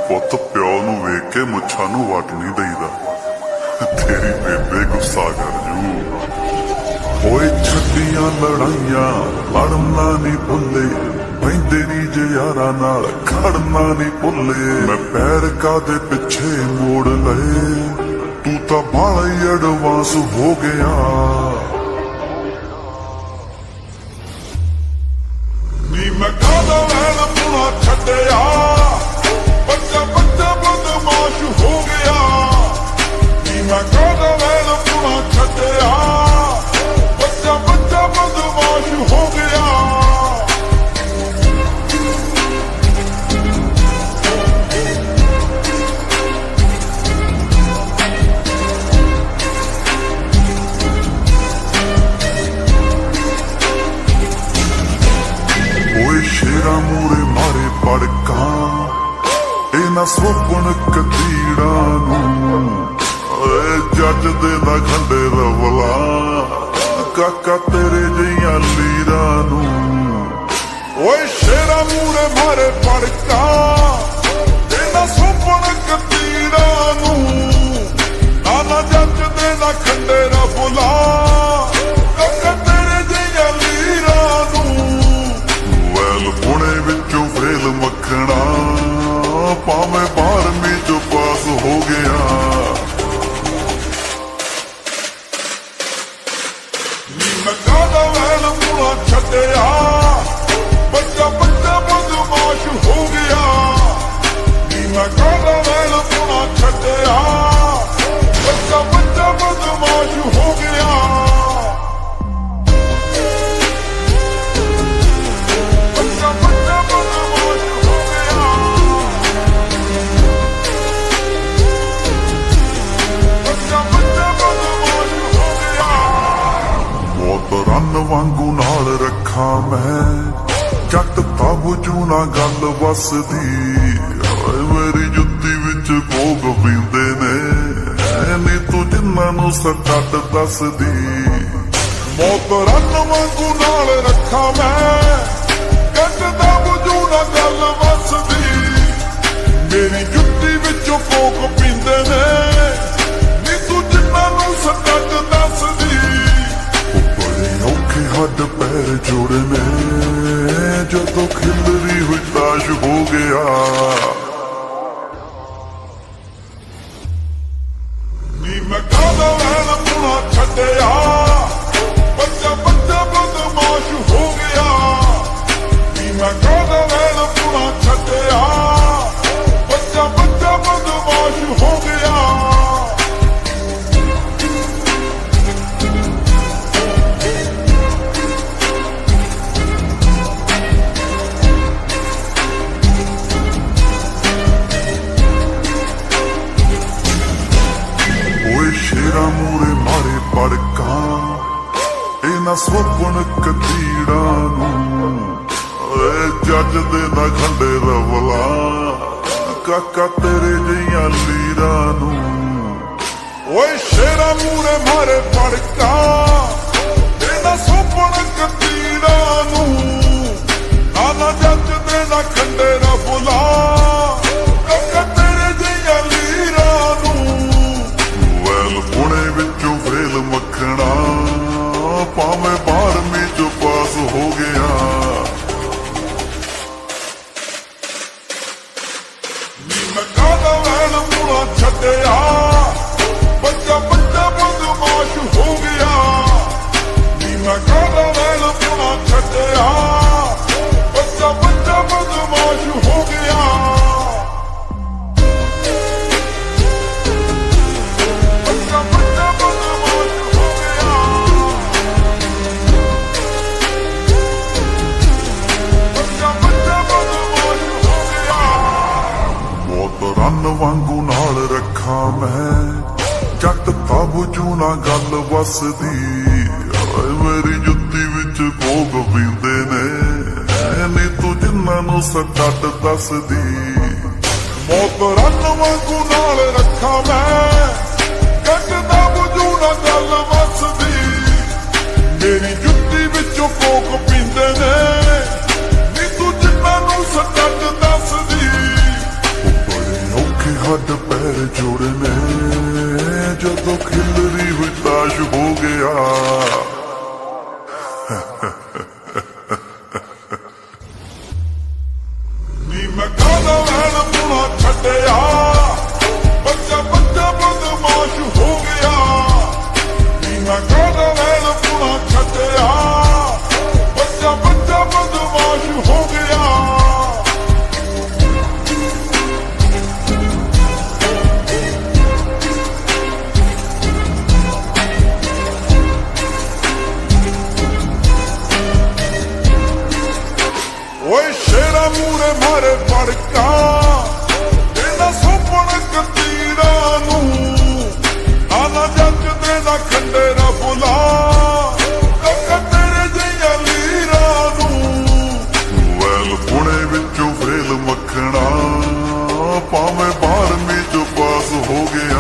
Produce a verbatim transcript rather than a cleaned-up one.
ਪੁੱਤ ਪਿਓ ਨੂੰ ਵੇਖ ਕੇ ਮੁੱਛਾਂ ਨੂੰ ਵੱਟ ਨਹੀਂ ਦਈਦਾ, ਤੇਰੀ ਬੇਬੇ ਗੁੱਸਾ ਕਰ ਜੂ। ਹੋਏ ਛੱਡੀਆਂ ਲੜਾਈਆਂ ਲੜਨਾ ਨਹੀਂ ਭੁੱਲੇ, ਬਹਿੰਦੇ ਨਹੀਂ ਜੇ ਯਾਰਾਂ ਨਾਲ ਖੜਨਾ ਨਹੀਂ ਭੁੱਲੇ। ਮੈਂ ਪੈਰ ਕਾਦੇ ਪਿੱਛੇ ਮੋੜ ਲਏ, ਤੂੰ ਤਾਂ ਬਾਲਾ ਹੀ ਐਡਵਾਂਸ ਹੋ ਗਿਆ। ਨੀ ਮੈਂ ਕਾਦਾ ਵੈਣ ਪੁਣਾ ਛੱਡਿਆ, ਬੱਚਾ ਬੱਚਾ ਬਦਮਾਸ਼ ਹੋ ਗਿਆ। ਨੀ ਮੈਂ ਕਾਦਾ ਵੈਣ ਪੁਣਾ ਛੱਡਿਆ, ਬੱਚਾ ਬੱਚਾ ਬਦਮਾਸ਼ ਹੋ ਗਿਆ। ਸ਼ੇਰਾਂ ਮੂਰੇ ਮਾਰੇ ਪੜਕਾਂ, ਇਹ ਨਾ ਸੋਪਣ ਕਤੀੜਾਂ ਨੂੰ। ਓਏ ਜੱਜ ਦੇ ਨਾ ਖੰਡੇ ਰਵਲਾ, ਕਾਕਾ ਤੇਰੇ ਜਿਹੀਆਂ ਲੀਰਾਂ ਨੂੰ। ਓਏ ਸ਼ੇਰਾਂ ਮੂਰੇ ਮਾਰੇ ਪੜਕਾਂ, ਇਹ ਨਾ ਸੋਪਣ ਕਤੀੜਾਂ ਨੂੰ। ਨਾ ਨਾ ਜੱਜ ਦੇ ਨਾ ਖੰਡੇ ਰਵਲਾ, ਕਾਕਾ ਤੇਰੇ ਜਿਹੀਆਂ ਲੀਰਾਂ ਨੂੰ। ਪੁਣੇ ਵਿੱਚੋਂ ਫੇਲ ਮੱਖਣਾ, ਭਾਵੇਂ ਬਾਰਵੀਂ ਚੋਂ ਪਾਸ ਹੋ ਗਿਆ। ਨੀ ਮੈਂ ਕਾਹਦਾ ਵੈਣ ਪੁਣਾ ਛੱਡਿਆ, ਬੱਚਾ ਬੱਚਾ ਬਦਮਾਸ਼ ਹੋ ਗਿਆ। ਨੀ ਮੈਂ ਕਾਹਦਾ ਵੈਣ ਪੁਣਾ ਛੱਡਿਆ, ਬੱਚਾ ਬੱਚਾ ਬਦਮਾਸ਼ ਹੋ ਗਿਆ। ਰੰਨ ਵਾਂਗੂ ਨਾਲ ਰੱਖਾਂ ਮੈਂ, ਜੱਟ ਤਾਬਜੂ ਨਾ ਗੱਲ ਵਸਦੀ। ਮੇਰੀ ਜੁੱਤੀ ਵਿੱਚ ਭੋਗ ਪੀਂਦੇ ਨੇ, ਨੀ ਤੂੰ ਜਿੰਨਾਂ ਨੂੰ ਸੱਟ ਦੱਸਦੀ। ਮੌਤ ਰੰਨ ਵਾਂਗੂ ਨਾਲ ਰੱਖਾਂ ਮੈਂ, ਜੱਟ ਤਾਬਜੂ ਨਾ ਗੱਲ ਵਸਦੀ। ਮੇਰੀ ਜੁੱਤੀ ਵਿੱਚੋਂ ਭੋਗ ਪੀਂਦੇ ਨੇ, ਨੀ ਤੂੰ ਜਿੰਨਾਂ ਨੂੰ ਸੱਟ ਦੱਸਦੀ। ਔਖੇ ਹੱਡ ਪੈਰ ਜੋੜਨੇ, ਜਦੋਂ ਖਿਲਰੀ ਹੋਈ ਤਾਸ਼ ਹੋ ਗਿਆ। ਨੀ ਮੈਂ ਕਾਹਦਾ ਵੈਣ ਪੁਣਾ ਛੱਡਿਆ, ਬੱਚਾ ਬੱਚਾ ਬਦਮਾਸ਼ ਹੋ ਗਿਆ। ਨੀ ਮੈਂ ਕਾਹਦਾ ਵੈਣ ਪੁਣਾ ਛੱਡਿਆ, ਬੱਚਾ ਬੱਚਾ ਬਦਮਾਸ਼ ਹੋ ਗਿਆ। ਸ਼ੇਰਾਂ ਮੂਰੇ ਮਾਰੇ ਪੜਕਾਂ, ਇਹ ਨਾ ਸੋਪਣ ਕਤੀੜਾਂ ਨੂੰ। ਓਏ ਜੱਜ ਦੇ ਨਾ ਖੰਡੇ ਰਵਲਾ, ਕਾਕਾ ਤੇਰੇ ਜਿਹੀਆਂ ਲੀਰਾਂ ਨੂੰ। ਓਏ ਸ਼ੇਰਾਂ ਮੂਰੇ ਮਾਰੇ ਪੜਕਾਂ, ਇਹ ਨਾ ਸੋਪਣ ਕਤੀੜਾਂ ਨੂੰ। ਨਾ ਨਾ ਜੱਜ ਦੇ ਨਾ ਖੰਡੇ ਰਵਲਾ, ਕਾਕਾ ਤੇਰੇ ਜਿਹੀਆਂ ਲੀਰਾਂ ਨੂੰ। ਪੁਣੇ ਵਿੱਚੋਂ ਫੇਲ ਮੱਖਣਾ, ਭਾਵੇਂ ਬਾਰਵੀਂ ਚੋਂ ਪਾਸ ਹੋ ਗਿਆ। ਨੀ ਮੈਂ ਕਾਹਦਾ ਵੈਣ ਪੁਣਾ ਛੱਡਿਆ, ਬੱਚਾ ਬੱਚਾ ਬਦਮਾਸ਼ ਹੋ ਗਿਆ। ਨੀ ਮੈਂ ਕਾਹਦਾ ਵੈਣ ਪੁਣਾ ਛੱਡਿਆ, ਬੱਚਾ ਬੱਚਾ ਬਦਮਾਸ਼ ਹੋ ਗਿਆ। ਰੰਨ ਵਾਂਗੂ ਨਾਲ ਰੱਖਾਂ ਮੈਂ, ਜੱਟ ਤਾਬਜੂ ਨਾ ਗੱਲ ਵਸਦੀ। ਮੇਰੀ ਜੁੱਤੀ ਵਿੱਚ ਭੋਗ ਪੀਂਦੇ ਨੇ, ਨੀ ਤੂੰ ਜਿੰਨਾਂ ਨੂੰ ਸੱਟ ਦੱਸਦੀ। ਮੌਤ ਰੰਨ ਵਾਂਗੂ ਨਾਲ ਰੱਖਾਂ ਮੈਂ, ਜੱਟ ਤਾਬਜੂ ਨਾ ਗੱਲ ਵਸਦੀ। ਮੇਰੀ ਜੁੱਤੀ ਵਿੱਚੋਂ ਭੋਗ ਪੀਂਦੇ ਨੇ, ਨੀ ਤੂੰ ਜਿੰਨਾਂ ਨੂੰ ਸੱਟ ਦੱਸਦੀ। ਹੱਡ ਪੈਰ ਜੋੜਨੇ ਜਦੋਂ ਖਿਲਰੀ ਹੋਈ ਤਾਸ਼ ਹੋ ਗਿਆ। ਨੀ ਮੈਂ ਕਾਹਦਾ ਵੈਣ ਪੁਣਾ ਛੱਡਿਆ, ਬੱਚਾ ਬੱਚਾ ਬਦਮਾਸ਼ ਹੋ ਗਿਆ। ਨੀ ਮੈਂ ਕਾਹਦਾ ਵੈਣ ਪੁਣਾ ਛੱਡਿਆ, ਬੱਚਾ ਬੱਚਾ ਬਦਮਾਸ਼ ਹੋ ਗਿਆ। ਓਏ ਸ਼ੇਰਾ ਮੂਰੇ ਮਾਰੇ ਫੜਕਾ, ਇਹਨਾਂ ਸੋਪਣ ਕਤੀਰਾਂ ਨੂੰ, ਨਾ ਨਾ ਜੱਜਦੇ ਨਾ ਖੰਡੇ ਨਾ ਬੁਲਾ, ਕੱਕਾ ਤੇਰੇ ਜਿਹੀਆਂ ਲੀਰਾਂ ਨੂੰ। ਵੈਲ ਪੁਣੇ ਵਿੱਚੋਂ ਫਰੇਲ ਮੱਖਣਾ, ਭਾਵੇਂ ਬਾਰਵੀਂ ਚੋਂ ਪਾਸ ਹੋ ਗਿਆ।